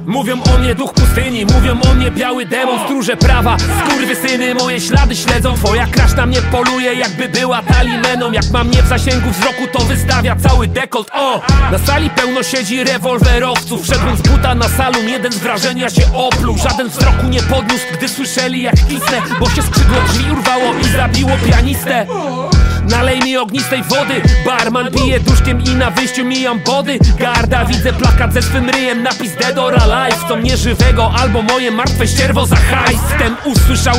Mówią o mnie duch pustyni, mówią o mnie biały demon, stróże prawa, skurwysyny moje ślady śledzą. Twoja crush na mnie poluje, jakby była talimeną. Jak mam mnie w zasięgu wzroku, to wystawia cały dekolt. O! Na sali pełno siedzi rewolwerowców. Wszedłem z buta na salon, jeden z wrażenia się opluł. Żaden wzroku nie podniósł, gdy słyszeli jak klisnę, bo się skrzydło drzwi urwało i zabiło pianistę. Nalej mi ognistej wody, barman bije duszkiem i na wyjściu mijam body. Garda, widzę plakat ze swym ryjem, napis Dead or Alive. To mnie żywego albo moje martwe ścierwo za hajs. Ten usłyszał